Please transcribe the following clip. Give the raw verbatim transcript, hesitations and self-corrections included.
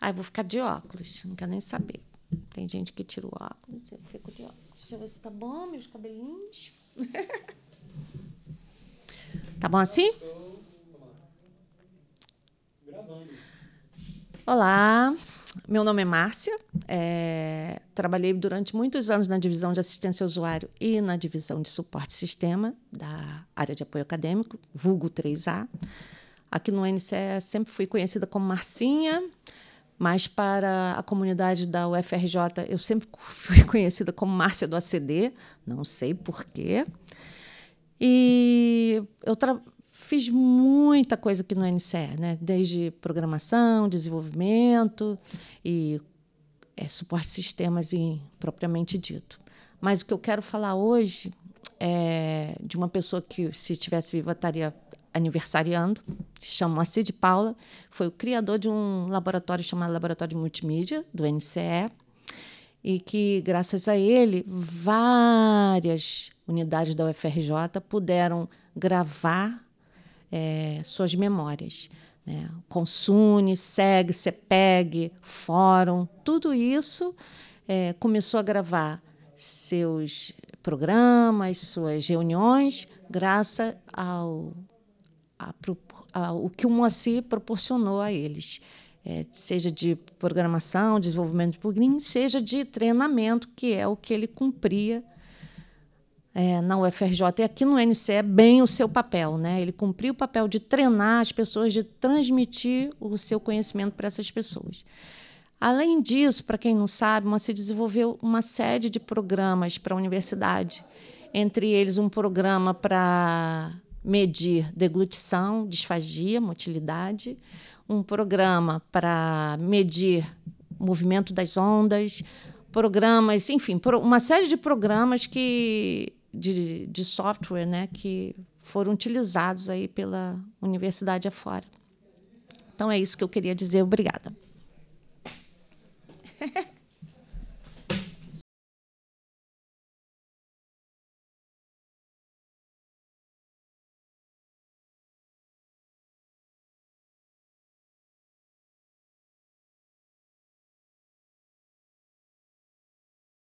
Ah, eu vou ficar de óculos, não quero nem saber. Tem gente que tira o óculos, eu fico de óculos. Deixa eu ver se tá bom, meus cabelinhos. Tá bom assim? Olá, meu nome é Márcia. É, trabalhei durante muitos anos na divisão de assistência ao usuário e na divisão de suporte sistema da área de apoio acadêmico, vulgo três A. Aqui no N C E sempre fui conhecida como Marcinha, mas para a comunidade da U F R J eu sempre fui conhecida como Márcia do A C D, não sei porquê. E eu tra- fiz muita coisa aqui no N C E, né? Desde programação, desenvolvimento e é, suporte de sistemas em, propriamente dito. Mas o que eu quero falar hoje é de uma pessoa que, se estivesse viva, estaria aniversariando, se chama Moacir de Paula, foi o criador de um laboratório chamado Laboratório de Multimídia, do N C E, e que, graças a ele, várias unidades da U F R J puderam gravar é, suas memórias. Né? Consune, SEG, CEPEG, Fórum, tudo isso é, começou a gravar seus programas, suas reuniões, graças ao, a, ao que o Moacir proporcionou a eles. É, seja de programação, desenvolvimento de plugin, seja de treinamento, que é o que ele cumpria é, na U F R J. E aqui no N C E é bem o seu papel. Né? Ele cumpriu o papel de treinar as pessoas, de transmitir o seu conhecimento para essas pessoas. Além disso, para quem não sabe, você desenvolveu uma série de programas para a universidade, entre eles um programa para medir deglutição, disfagia, motilidade, um programa para medir movimento das ondas, programas, enfim, uma série de programas que, de, de software, né, que foram utilizados aí pela universidade afora. Então, é isso que eu queria dizer. Obrigada.